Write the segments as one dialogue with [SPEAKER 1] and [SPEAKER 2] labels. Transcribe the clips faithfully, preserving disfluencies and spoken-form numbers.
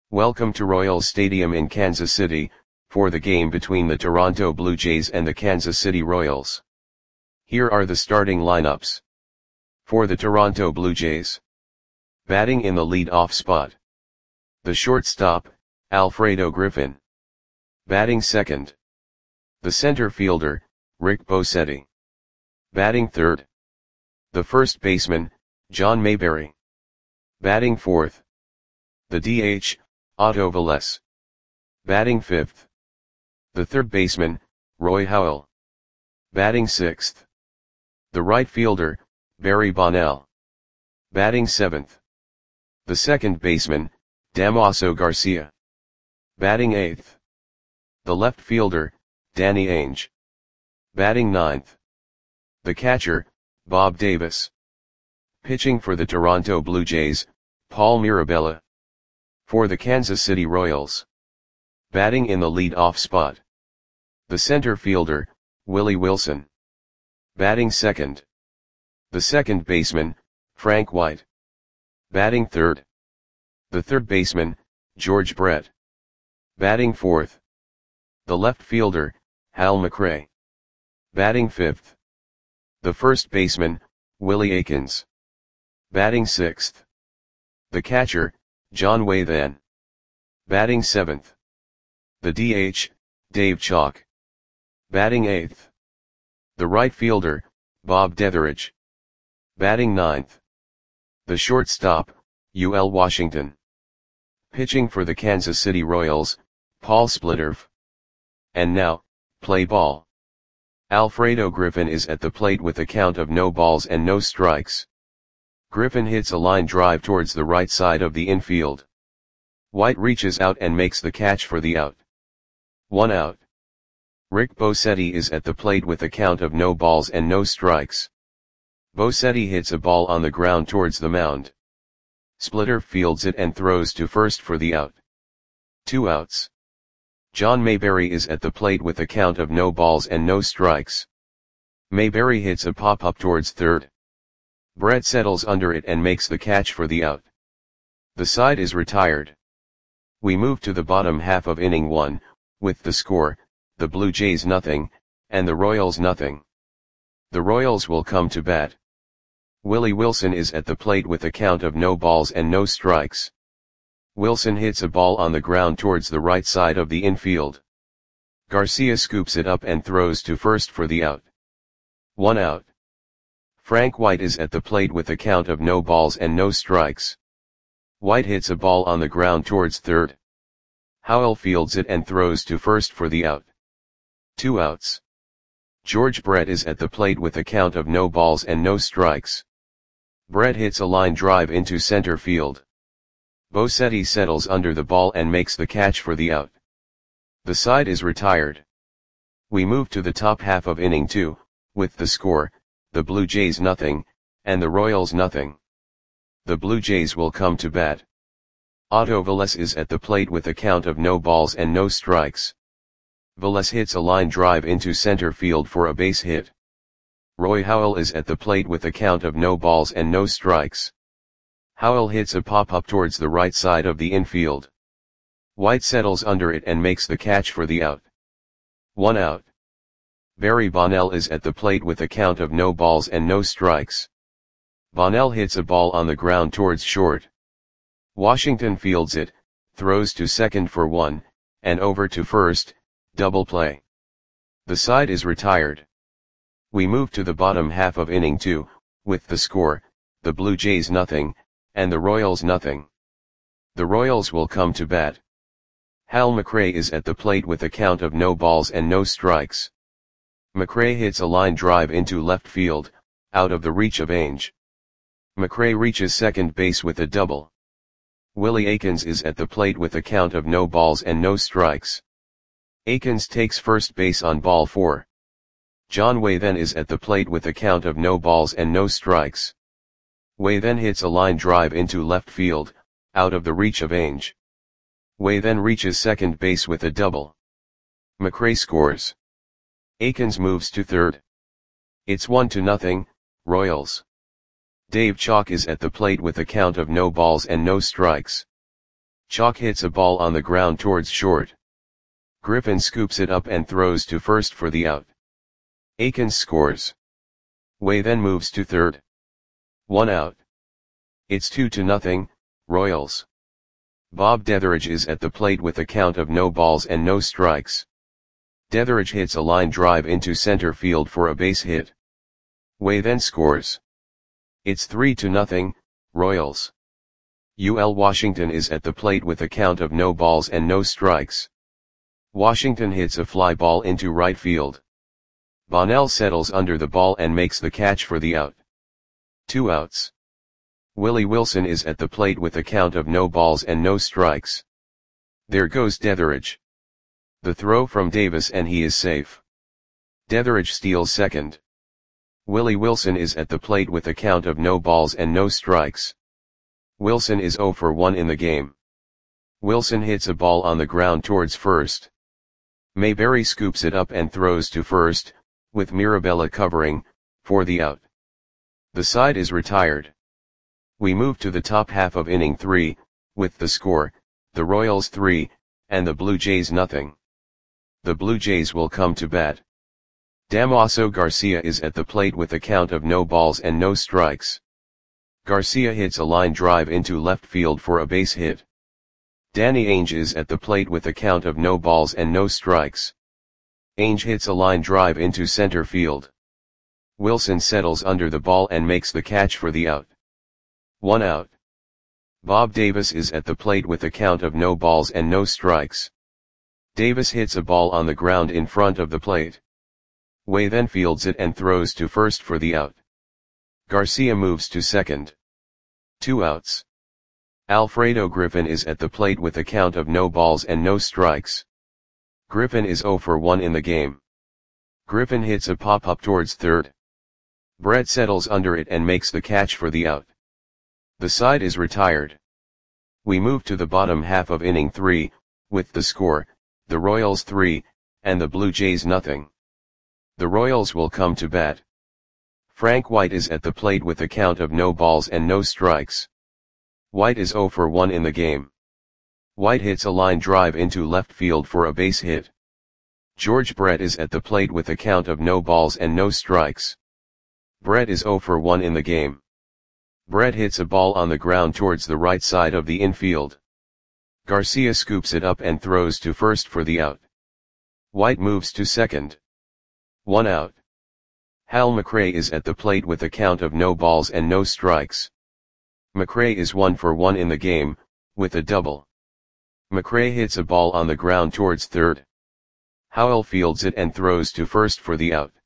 [SPEAKER 1] Welcome to Royals Stadium in Kansas City, for the game between the Toronto Blue Jays and the Kansas City Royals. Here are the starting lineups. For the Toronto Blue Jays. Batting in the lead-off spot. The shortstop, Alfredo Griffin. Batting second. The center fielder, Rick Bosetti. Batting third. The first baseman, John Mayberry. Batting fourth. The D H, Otto Velez. Batting fifth. The third baseman, Roy Howell. Batting sixth. The right fielder, Barry Bonnell. Batting seventh. The second baseman, Damaso Garcia. Batting eighth. The left fielder, Danny Ainge. Batting ninth. The catcher, Bob Davis. Pitching for the Toronto Blue Jays, Paul Mirabella. For the Kansas City Royals. Batting in the lead-off spot. The center fielder, Willie Wilson. Batting second. The second baseman, Frank White. Batting third. The third baseman, George Brett. Batting fourth. The left fielder, Hal McRae. Batting fifth. The first baseman, Willie Aikens. Batting sixth. The catcher, John Waythan. Batting seventh. The D H, Dave Chalk. Batting eighth. The right fielder, Bob Detheridge. Batting ninth. The shortstop, U L Washington. Pitching for the Kansas City Royals, Paul Splitterf. And now, play ball. Alfredo Griffin is at the plate with a count of no balls and no strikes. Griffin hits a line drive towards the right side of the infield. White reaches out and makes the catch for the out. One out. Rick Bosetti is at the plate with a count of no balls and no strikes. Bosetti hits a ball on the ground towards the mound. Splitter fields it and throws to first for the out. Two outs. John Mayberry is at the plate with a count of no balls and no strikes. Mayberry hits a pop-up towards third. Brett settles under it and makes the catch for the out. The side is retired. We move to the bottom half of inning one, with the score, the Blue Jays nothing, and the Royals nothing. The Royals will come to bat. Willie Wilson is at the plate with a count of no balls and no strikes. Wilson hits a ball on the ground towards the right side of the infield. Garcia scoops it up and throws to first for the out. One out. Frank White is at the plate with a count of no balls and no strikes. White hits a ball on the ground towards third. Howell fields it and throws to first for the out. Two outs. George Brett is at the plate with a count of no balls and no strikes. Brett hits a line drive into center field. Bosetti settles under the ball and makes the catch for the out. The side is retired. We move to the top half of inning two, with the score, the Blue Jays nothing, and the Royals nothing. The Blue Jays will come to bat. Otto Velez is at the plate with a count of no balls and no strikes. Velez hits a line drive into center field for a base hit. Roy Howell is at the plate with a count of no balls and no strikes. Howell hits a pop-up towards the right side of the infield. White settles under it and makes the catch for the out. One out. Barry Bonnell is at the plate with a count of no balls and no strikes. Bonnell hits a ball on the ground towards short. Washington fields it, throws to second for one, and over to first, double play. The side is retired. We move to the bottom half of inning two, with the score, the Blue Jays nothing, and the Royals nothing. The Royals will come to bat. Hal McRae is at the plate with a count of no balls and no strikes. McRae hits a line drive into left field, out of the reach of Ainge. McRae reaches second base with a double. Willie Aikens is at the plate with a count of no balls and no strikes. Aikens takes first base on ball four. John Waythan is at the plate with a count of no balls and no strikes. Waythan hits a line drive into left field, out of the reach of Ainge. Waythan reaches second base with a double. McRae scores. Aikens moves to third. It's one to nothing, Royals. Dave Chalk is at the plate with a count of no balls and no strikes. Chalk hits a ball on the ground towards short. Griffin scoops it up and throws to first for the out. Akins scores. Way then moves to third. One out. It's two to nothing, Royals. Bob Detheridge is at the plate with a count of no balls and no strikes. Detheridge hits a line drive into center field for a base hit. Way then scores. It's three to nothing, Royals. U L Washington is at the plate with a count of no balls and no strikes. Washington hits a fly ball into right field. Bonnell settles under the ball and makes the catch for the out. Two outs. Willie Wilson is at the plate with a count of no balls and no strikes. There goes Detheridge. The throw from Davis and he is safe. Detheridge steals second. Willie Wilson is at the plate with a count of no balls and no strikes. Wilson is zero for one in the game. Wilson hits a ball on the ground towards first. Mayberry scoops it up and throws to first, with Mirabella covering, for the out. The side is retired. We move to the top half of inning three, with the score, the Royals three, and the Blue Jays nothing. The Blue Jays will come to bat. Damaso Garcia is at the plate with a count of no balls and no strikes. Garcia hits a line drive into left field for a base hit. Danny Ainge is at the plate with a count of no balls and no strikes. Ainge hits a line drive into center field. Wilson settles under the ball and makes the catch for the out. One out. Bob Davis is at the plate with a count of no balls and no strikes. Davis hits a ball on the ground in front of the plate. Way then fields it and throws to first for the out. Garcia moves to second. Two outs. Alfredo Griffin is at the plate with a count of no balls and no strikes. Griffin is zero for one in the game. Griffin hits a pop-up towards third. Brett settles under it and makes the catch for the out. The side is retired. We move to the bottom half of inning three, with the score, the Royals three, and the Blue Jays nothing. The Royals will come to bat. Frank White is at the plate with a count of no balls and no strikes. White is zero for one in the game. White hits a line drive into left field for a base hit. George Brett is at the plate with a count of no balls and no strikes. Brett is zero for one in the game. Brett hits a ball on the ground towards the right side of the infield. Garcia scoops it up and throws to first for the out. White moves to second. One out. Hal McRae is at the plate with a count of no balls and no strikes. McRae is one for one in the game, with a double. McRae hits a ball on the ground towards third. Howell fields it and throws to first for the out.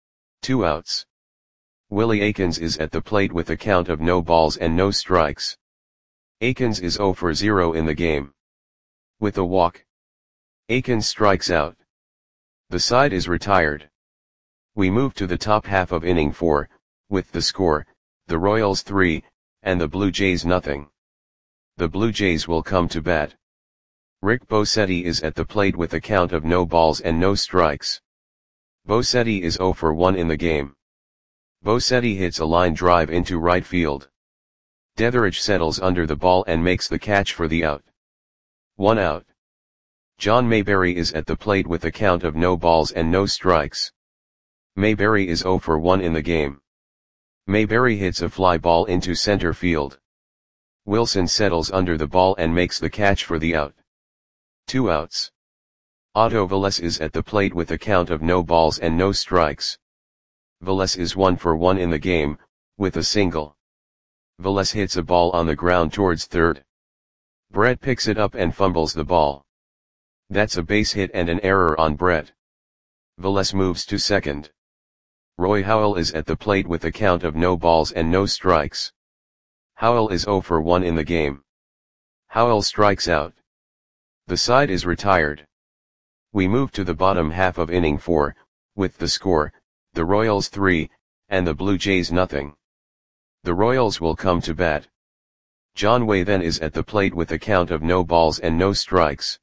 [SPEAKER 1] Two outs. Willie Akins is at the plate with a count of no balls and no strikes. Akins is zero for zero in the game. With a walk. Akins strikes out. The side is retired. We move to the top half of inning four, with the score, the Royals three, and the Blue Jays nothing. The Blue Jays will come to bat. Rick Bosetti is at the plate with a count of no balls and no strikes. Bosetti is zero for one in the game. Bosetti hits a line drive into right field. Detheridge settles under the ball and makes the catch for the out. One out. John Mayberry is at the plate with a count of no balls and no strikes. Mayberry is zero for one in the game. Mayberry hits a fly ball into center field. Wilson settles under the ball and makes the catch for the out. Two outs. Otto Velez is at the plate with a count of no balls and no strikes. Velez is one for one in the game, with a single. Velez hits a ball on the ground towards third. Brett picks it up and fumbles the ball. That's a base hit and an error on Brett. Velez moves to second. Roy Howell is at the plate with a count of no balls and no strikes. Howell is zero for one in the game. Howell strikes out. The side is retired. We move to the bottom half of inning four, with the score, the Royals three, and the Blue Jays nothing. The Royals will come to bat. John Way then is at the plate with a count of no balls and no strikes.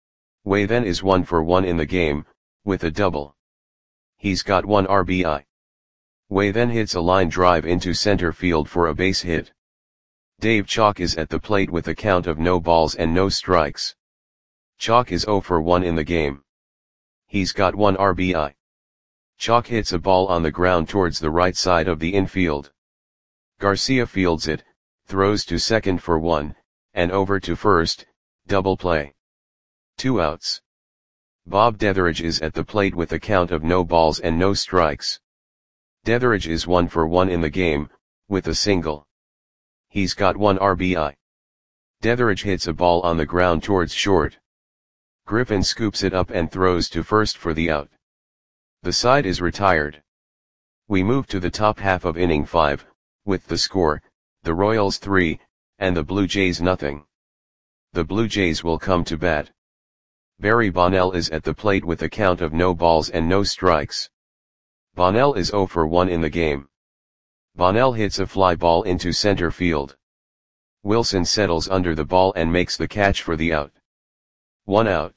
[SPEAKER 1] Way then is one for one in the game, with a double. He's got one R B I. Way then hits a line drive into center field for a base hit. Dave Chalk is at the plate with a count of no balls and no strikes. Chalk is zero for one in the game. He's got one R B I. Chalk hits a ball on the ground towards the right side of the infield. Garcia fields it, throws to second for one, and over to first, double play. Two outs. Bob Detheridge is at the plate with a count of no balls and no strikes. Detheridge is one for one in the game, with a single. He's got one R B I. Detheridge hits a ball on the ground towards short. Griffin scoops it up and throws to first for the out. The side is retired. We move to the top half of inning five, with the score, the Royals three, and the Blue Jays nothing. The Blue Jays will come to bat. Barry Bonnell is at the plate with a count of no balls and no strikes. Bonnell is zero for one in the game. Bonnell hits a fly ball into center field. Wilson settles under the ball and makes the catch for the out. One out.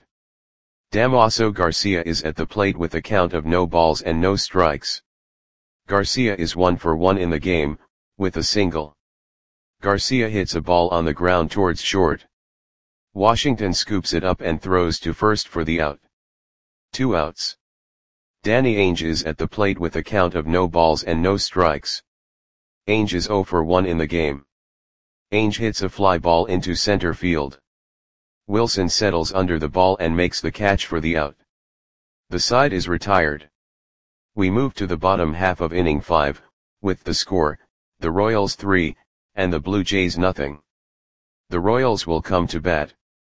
[SPEAKER 1] Damaso Garcia is at the plate with a count of no balls and no strikes. Garcia is one for one in the game, with a single. Garcia hits a ball on the ground towards short. Washington scoops it up and throws to first for the out. Two outs. Danny Ainge is at the plate with a count of no balls and no strikes. Ainge is zero for one in the game. Ainge hits a fly ball into center field. Wilson settles under the ball and makes the catch for the out. The side is retired. We move to the bottom half of inning five, with the score, the Royals three, and the Blue Jays nothing. The Royals will come to bat.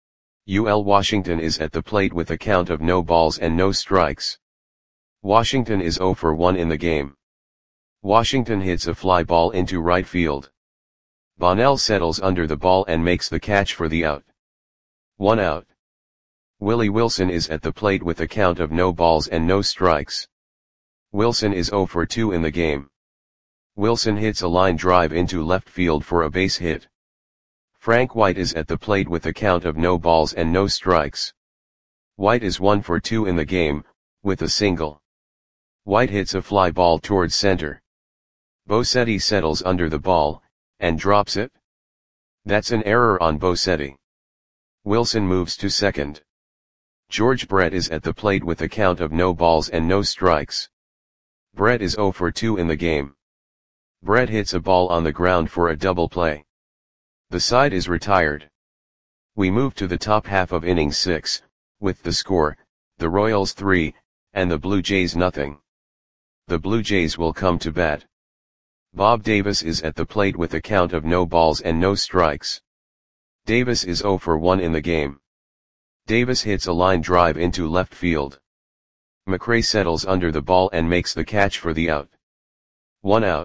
[SPEAKER 1] U L Washington is at the plate with a count of no balls and no strikes. Washington is zero for one in the game. Washington hits a fly ball into right field. Bonnell settles under the ball and makes the catch for the out. One out. Willie Wilson is at the plate with a count of no balls and no strikes. Wilson is zero for two in the game. Wilson hits a line drive into left field for a base hit. Frank White is at the plate with a count of no balls and no strikes. White is one for two in the game, with a single. White hits a fly ball towards center. Bosetti settles under the ball, and drops it. That's an error on Bosetti. Wilson moves to second. George Brett is at the plate with a count of no balls and no strikes. Brett is zero for two in the game. Brett hits a ball on the ground for a double play. The side is retired. We move to the top half of inning six, with the score, the Royals three, and the Blue Jays nothing. The Blue Jays will come to bat. Bob Davis is at the plate with a count of no balls and no strikes. Davis is zero for one in the game. Davis hits a line drive into left field. McRae settles under the ball and makes the catch for the out. One out.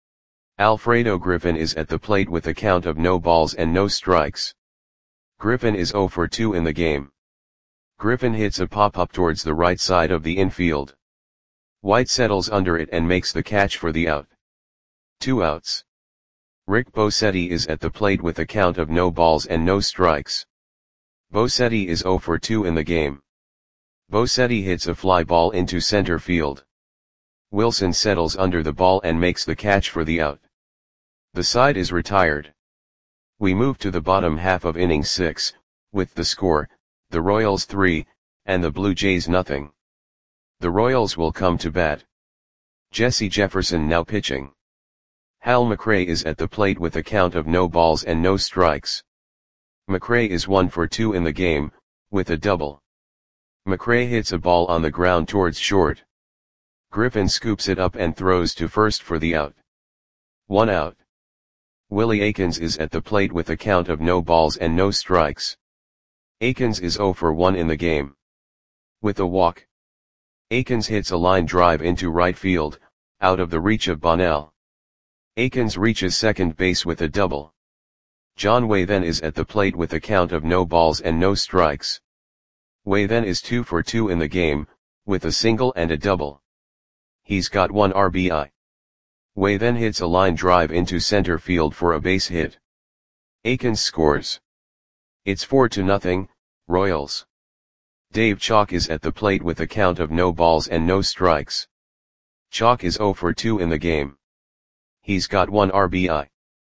[SPEAKER 1] Alfredo Griffin is at the plate with a count of no balls and no strikes. Griffin is zero for two in the game. Griffin hits a pop-up towards the right side of the infield. White settles under it and makes the catch for the out. Two outs. Rick Bosetti is at the plate with a count of no balls and no strikes. Bosetti is zero for two in the game. Bosetti hits a fly ball into center field. Wilson settles under the ball and makes the catch for the out. The side is retired. We move to the bottom half of inning six, with the score, the Royals three, and the Blue Jays nothing. The Royals will come to bat. Jesse Jefferson now pitching. Hal McRae is at the plate with a count of no balls and no strikes. McRae is one for two in the game, with a double. McRae hits a ball on the ground towards short. Griffin scoops it up and throws to first for the out. One out. Willie Aikens is at the plate with a count of no balls and no strikes. Aikens is zero for one in the game. With a walk. Aikens hits a line drive into right field, out of the reach of Bonnell. Aikens reaches second base with a double. John Way then is at the plate with a count of no balls and no strikes. Way then is two for two in the game, with a single and a double. He's got one R B I. Way then hits a line drive into center field for a base hit. Aikens scores. It's four to nothing, Royals. Dave Chalk is at the plate with a count of no balls and no strikes. Chalk is zero for two in the game. He's got one R B I.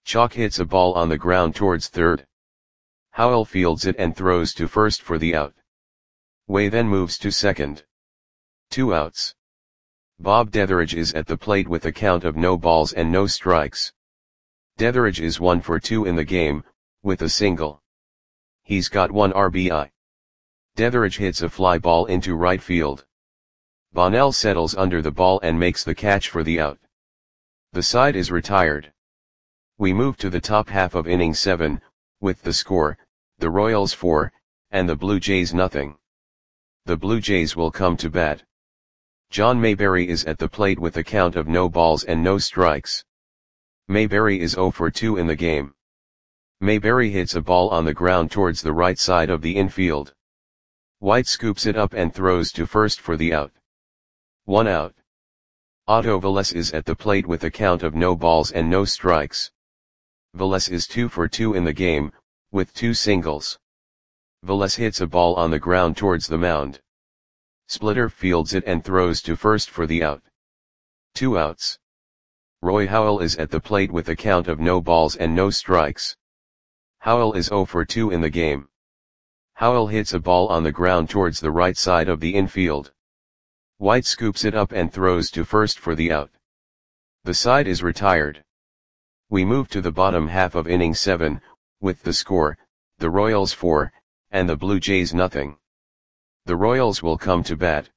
[SPEAKER 1] Chalk hits a ball on the ground towards third. Howell fields it and throws to first for the out. Way then moves to second. Two outs. Bob Detheridge is at the plate with a count of no balls and no strikes. Detheridge is one for two in the game, with a single. He's got one R B I. Detheridge hits a fly ball into right field. Bonnell settles under the ball and makes the catch for the out. The side is retired. We move to the top half of inning seven, with the score, the Royals four, and the Blue Jays nothing. The Blue Jays will come to bat. John Mayberry is at the plate with a count of no balls and no strikes. Mayberry is zero for two in the game. Mayberry hits a ball on the ground towards the right side of the infield. White scoops it up and throws to first for the out. One out. Otto Velez is at the plate with a count of no balls and no strikes. Velez is two for two in the game, with two singles. Velez hits a ball on the ground towards the mound. Splitter fields it and throws to first for the out. Two outs. Roy Howell is at the plate with a count of no balls and no strikes. Howell is zero for two in the game. Howell hits a ball on the ground towards the right side of the infield. White scoops it up and throws to first for the out. The side is retired. We move to the bottom half of inning seven, with the score, the Royals four, and the Blue Jays nothing. The Royals will come to bat.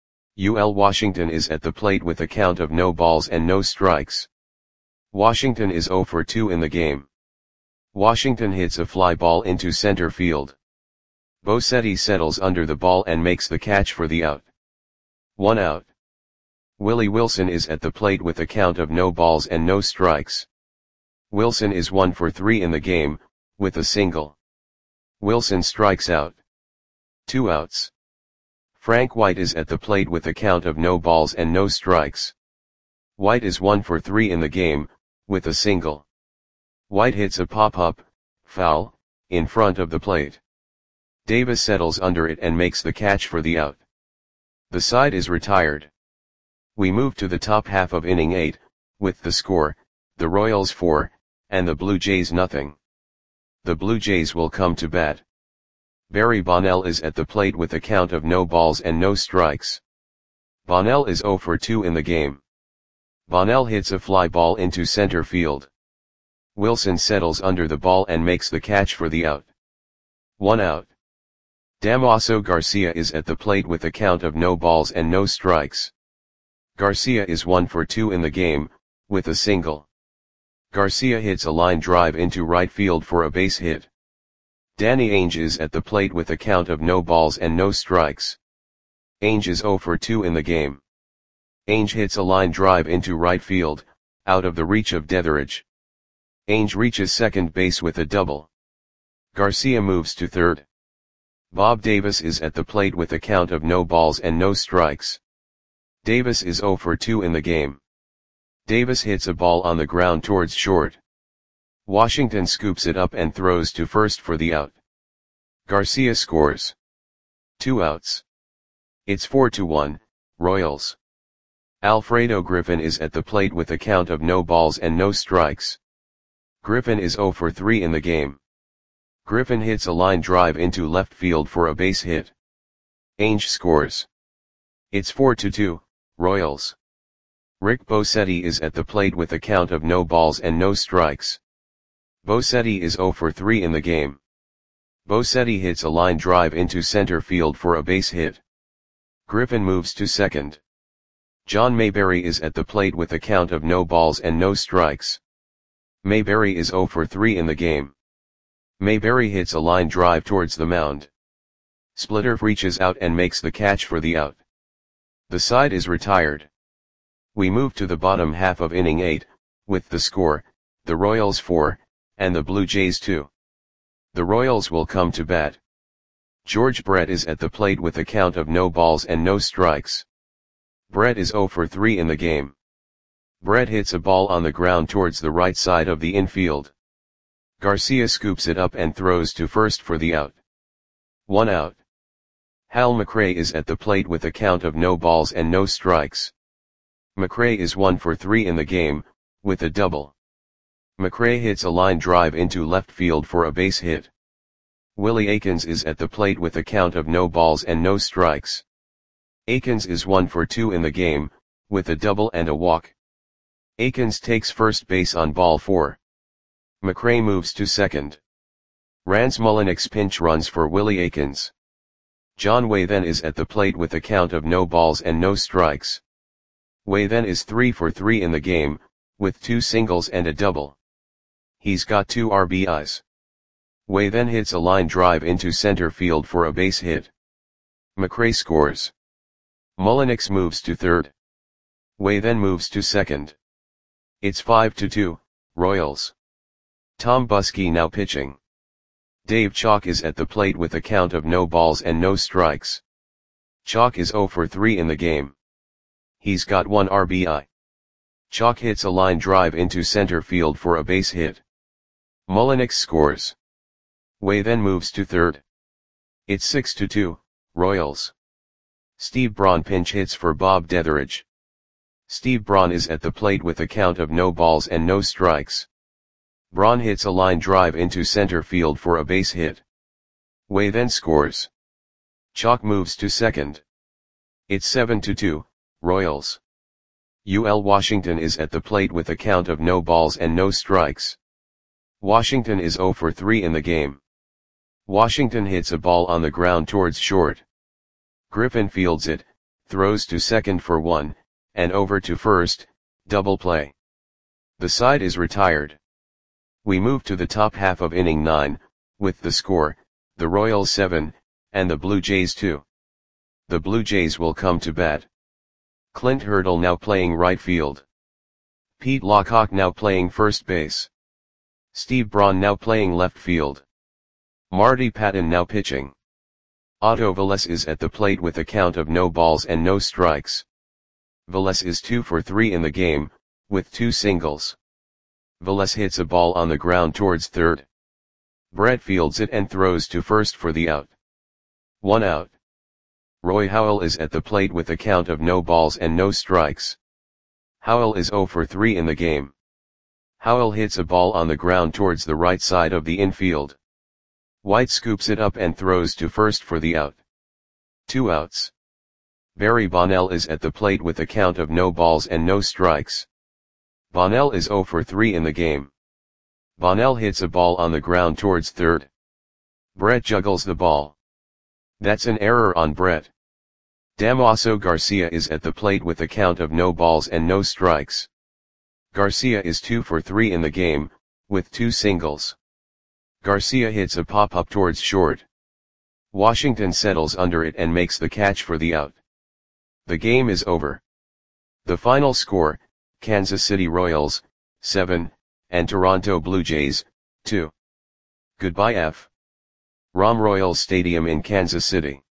[SPEAKER 1] U L Washington is at the plate with a count of no balls and no strikes. Washington is zero for two in the game. Washington hits a fly ball into center field. Bosetti settles under the ball and makes the catch for the out. One out. Willie Wilson is at the plate with a count of no balls and no strikes. Wilson is one for three in the game, with a single. Wilson strikes out. Two outs. Frank White is at the plate with a count of no balls and no strikes. White is one for three in the game, with a single. White hits a pop-up, foul, in front of the plate. Davis settles under it and makes the catch for the out. The side is retired. We move to the top half of inning eight, with the score, the Royals four, and the Blue Jays nothing. The Blue Jays will come to bat. Barry Bonnell is at the plate with a count of no balls and no strikes. Bonnell is zero for two in the game. Bonnell hits a fly ball into center field. Wilson settles under the ball and makes the catch for the out. One out. Damaso Garcia is at the plate with a count of no balls and no strikes. Garcia is one for two in the game, with a single. Garcia hits a line drive into right field for a base hit. Danny Ainge is at the plate with a count of no balls and no strikes. Ainge is zero for two in the game. Ainge hits a line drive into right field, out of the reach of Detheridge. Ainge reaches second base with a double. Garcia moves to third. Bob Davis is at the plate with a count of no balls and no strikes. Davis is zero for two in the game. Davis hits a ball on the ground towards short. Washington scoops it up and throws to first for the out. Garcia scores. Two outs. It's four to one, Royals. Alfredo Griffin is at the plate with a count of no balls and no strikes. Griffin is zero for three in the game. Griffin hits a line drive into left field for a base hit. Ainge scores. It's four to two, Royals. Rick Bosetti is at the plate with a count of no balls and no strikes. Bosetti is zero for three in the game. Bosetti hits a line drive into center field for a base hit. Griffin moves to second. John Mayberry is at the plate with a count of no balls and no strikes. Mayberry is zero for three in the game. Mayberry hits a line drive towards the mound. Splitter reaches out and makes the catch for the out. The side is retired. We move to the bottom half of inning eight, with the score, the Royals four, and the Blue Jays two. The Royals will come to bat. George Brett is at the plate with a count of no balls and no strikes. Brett is zero for three in the game. Brett hits a ball on the ground towards the right side of the infield. Garcia scoops it up and throws to first for the out. One out. Hal McRae is at the plate with a count of no balls and no strikes. McRae is one for three in the game, with a double. McRae hits a line drive into left field for a base hit. Willie Aikens is at the plate with a count of no balls and no strikes. Aikens is one for two in the game, with a double and a walk. Aikens takes first base on ball four. McRae moves to second. Rance Mulliniks pinch runs for Willie Aikens. John Way then is at the plate with a count of no balls and no strikes. Way then is three for three in the game, with two singles and a double. He's got two R B Is. Way then hits a line drive into center field for a base hit. McRae scores. Mulliniks moves to third. Way then moves to second. It's five to two, Royals. Tom Buskey now pitching. Dave Chalk is at the plate with a count of no balls and no strikes. Chalk is zero for three in the game. He's got one R B I. Chalk hits a line drive into center field for a base hit. Mulliniks scores. Way then moves to third. It's six to two, Royals. Steve Braun pinch hits for Bob Detheridge. Steve Braun is at the plate with a count of no balls and no strikes. Braun hits a line drive into center field for a base hit. Way then scores. Chalk moves to second. It's seven to two, Royals. U L Washington is at the plate with a count of no balls and no strikes. Washington is zero for three in the game. Washington hits a ball on the ground towards short. Griffin fields it, throws to second for one, and over to first, double play. The side is retired. We move to the top half of inning nine, with the score, the Royals seven, and the Blue Jays two. The Blue Jays will come to bat. Clint Hurdle now playing right field. Pete Lockhart now playing first base. Steve Braun now playing left field. Marty Patton now pitching. Otto Velez is at the plate with a count of no balls and no strikes. Velez is two for three in the game, with two singles. Velez hits a ball on the ground towards third. Brett fields it and throws to first for the out. One out. Roy Howell is at the plate with a count of no balls and no strikes. Howell is zero for three in the game. Howell hits a ball on the ground towards the right side of the infield. White scoops it up and throws to first for the out. Two outs. Barry Bonnell is at the plate with a count of no balls and no strikes. Bonnell is zero for three in the game. Bonnell hits a ball on the ground towards third. Brett juggles the ball. That's an error on Brett. Damaso Garcia is at the plate with a count of no balls and no strikes. Garcia is two for three in the game, with two singles. Garcia hits a pop-up towards short. Washington settles under it and makes the catch for the out. The game is over. The final score, Kansas City Royals, seven, and Toronto Blue Jays, two. Goodbye F. Rom Royals Stadium in Kansas City.